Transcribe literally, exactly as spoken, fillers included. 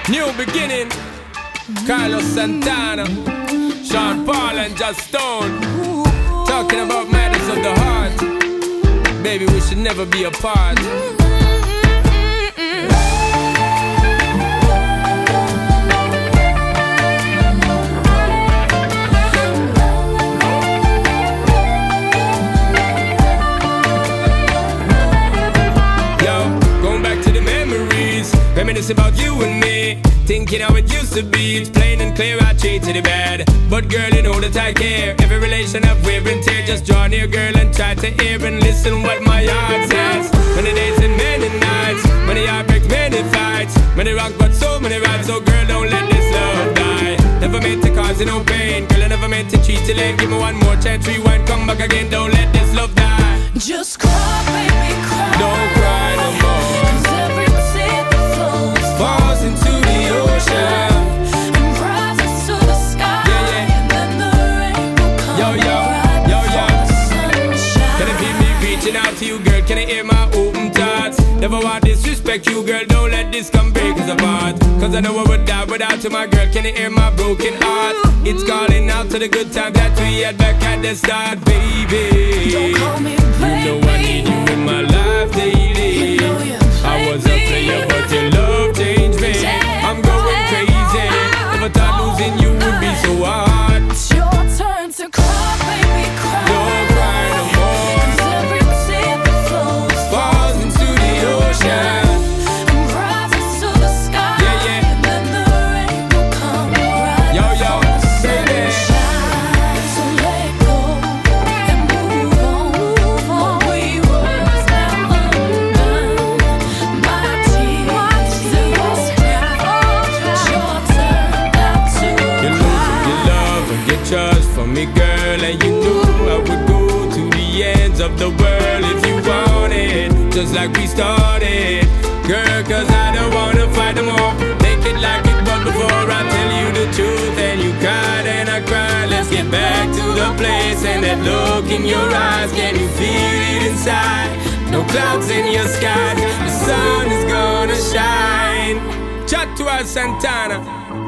New beginning, Carlos Santana, Sean Paul and Just Stone, talking about matters of the heart. Baby, we should never be apart. Reminisce about you and me, thinking how it used to be. It's plain and clear I treated it bad, but girl, you know that I care. Every relation I've wear and tear. Just draw near, girl, and try to hear and listen what my heart says. Many days and many nights, many heartbreaks, many fights, many rock but so many rides. So girl, don't let this love die. Never meant to cause you no pain, girl, I never meant to treat you late. Give me one more chance, rewind, come back again. Don't let this love die. Just cry, baby, cry. Don't cry no more. Falls into the ocean and rises to the sky. Yeah, yeah. And then the rain will come. Yo, yo, right yo, yo. Sunshine. Can I feel me reaching out to you, girl? Can I hear my open thoughts? Never want disrespect you, girl. Don't let this come break us apart. Cause I know I would die without you, my girl. Can I hear my broken heart? It's calling out to the good times that we had back at the start, baby. Don't call me baby. You know I need you in my life daily. You know you I was a player, but your love changed me. I'm going crazy. Never thought losing you would be so hard. It's your turn to cry, baby, cry. Don't cry no more. Cause every tear that flows Falls into the ocean and rises to the sky. Yeah, yeah. And then the rain will come right Yo, yo, before the baby. sunshine. So let go and move on, move on. We were now undone. My tears, they won't cry. It's your turn now to You lose cry. your love and get trust from me, girl. And you knew I would go to the ends of the world if you wanted, just like we started, girl. Cause I don't wanna fight no more. Make it like it was before. I tell you the truth and you cried and I cried. Let's get back to the place and that look in your eyes. Can you feel it inside? No clouds in your sky. The sun is gonna shine. Chat to our Santana.